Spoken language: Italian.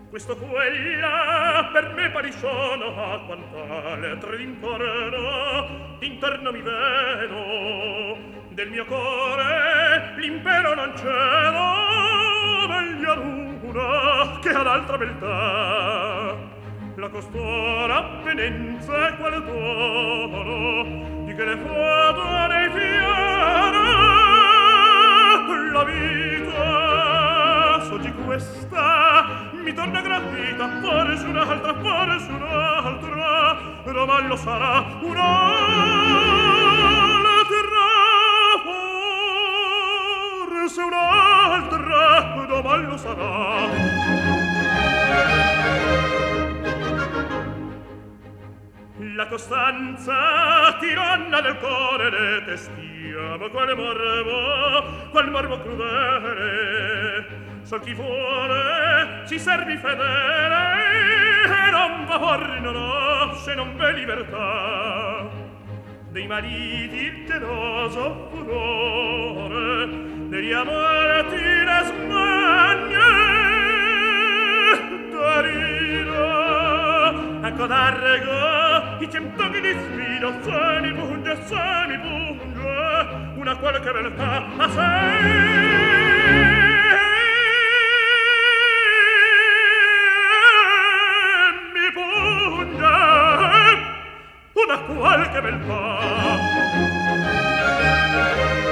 questo quella per me parisciona a quant'altre d'intorno mi vedo del mio core l'impero non cedo meglio l'una che ad altra beltà la costona appenenza e quale dono di che le foto nei fiori la vita soggi questa mi torna gravita forse un'altra romallo sarà un'altra forse un'altra romallo sarà la costanza tiranna del cuore le testiamo qual morbo crudele sol chi vuole si servi fedele e non va fuori no se non v'è libertà dei mariti il geloso furore degli amanti le smanie darino ecco d'arrego i centoghi di sfido se mi punge una qualche beltà a sé una qualche beltà